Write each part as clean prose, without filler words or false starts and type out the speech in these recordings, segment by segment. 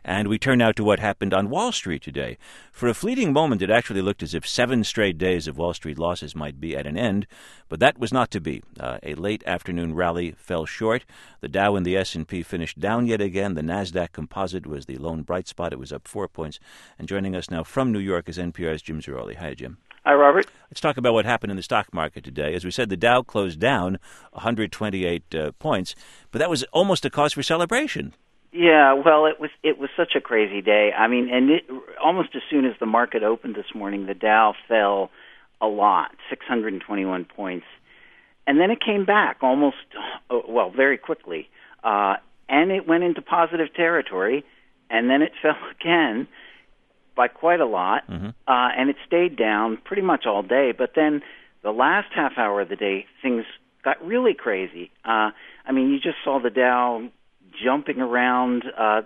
And we turn now to what happened on Wall Street today. For a fleeting moment, it actually looked as if 7 straight days of Wall Street losses might be at an end, but that was not to be. A late afternoon rally fell short. The Dow and the S&P finished down yet again. The Nasdaq Composite was the lone bright spot. It was up 4 points. And joining us now from New York is NPR's Jim Zarroli. Hi, Jim. Hi, Robert. Let's talk about what happened in the stock market today. As we said, the Dow closed down 128 points, but that was almost a cause for celebration. Yeah, well, it was such a crazy day. I mean, almost as soon as the market opened this morning, the Dow fell a lot, 621 points, and then it came back very quickly, and it went into positive territory, and then it fell again by quite a lot, and it stayed down pretty much all day. But then the last half hour of the day, things got really crazy. I mean, you just saw the Dow jumping around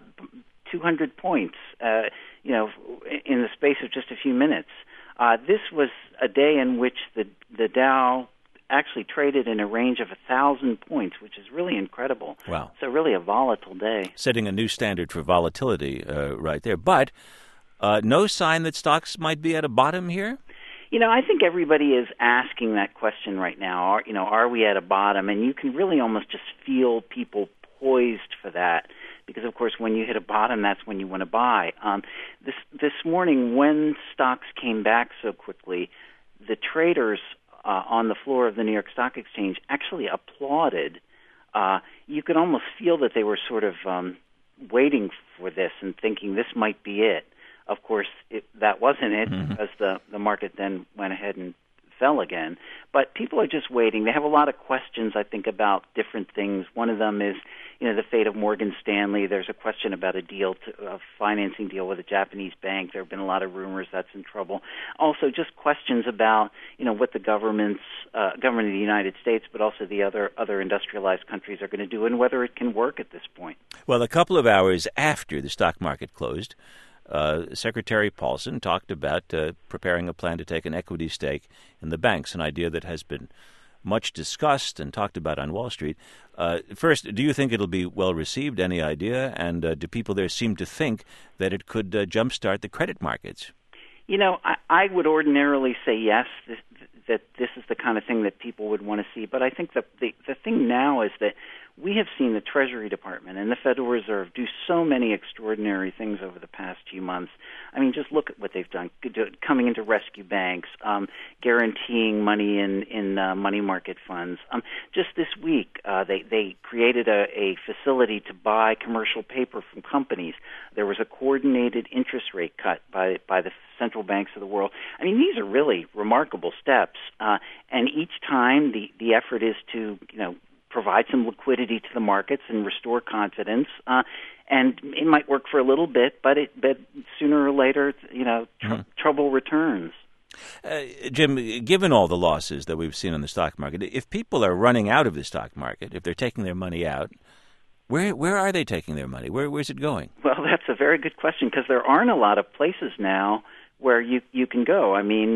200 points, in the space of just a few minutes. This was a day in which the Dow actually traded in a range of 1,000 points, which is really incredible. Wow. So really a volatile day. Setting a new standard for volatility right there. But no sign that stocks might be at a bottom here? I think everybody is asking that question right now. Are we at a bottom? And you can really almost just feel people poised for that, because of course when you hit a bottom, that's when you want to buy. This morning, when stocks came back so quickly, the traders on the floor of the New York Stock Exchange actually applauded. You could almost feel that they were sort of waiting for this and thinking this might be it. Of course, that wasn't it, because the market then went ahead and fell again. But people are just waiting. They have a lot of questions, I think, about different things. One of them is, the fate of Morgan Stanley. There's a question about a financing deal with a Japanese bank. There have been a lot of rumors that's in trouble. Also, just questions about, what the government of the United States, but also the other industrialized countries are going to do, and whether it can work at this point. Well, a couple of hours after the stock market closed, Secretary Paulson talked about preparing a plan to take an equity stake in the banks, an idea that has been much discussed and talked about on Wall Street. First, do you think it'll be well received, any idea? And do people there seem to think that it could jumpstart the credit markets? I would ordinarily say yes, that this is the kind of thing that people would want to see. But I think the thing now is that we have seen the Treasury Department and the Federal Reserve do so many extraordinary things over the past few months. I mean, just look at what they've done, coming into rescue banks, guaranteeing money in money market funds. Just this week, they created a facility to buy commercial paper from companies. There was a coordinated interest rate cut by the central banks of the world. I mean, these are really remarkable steps. And each time the effort is to, provide some liquidity to the markets and restore confidence. And it might work for a little bit, but sooner or later, trouble returns. Jim, given all the losses that we've seen on the stock market, if people are running out of the stock market, if they're taking their money out, where are they taking their money? Where's it going? Well, that's a very good question, because there aren't a lot of places now where you can go. I mean,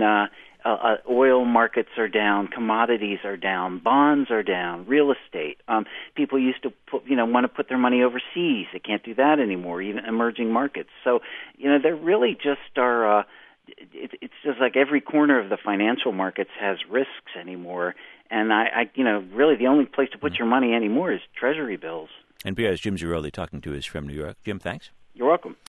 oil markets are down, commodities are down, bonds are down, real estate. People used to want to put their money overseas. They can't do that anymore, even emerging markets. So, there really just are. It's just like every corner of the financial markets has risks anymore, and I really the only place to put your money anymore is Treasury bills. NPR's Jim Zarroli talking to us from New York. Jim, thanks. You're welcome.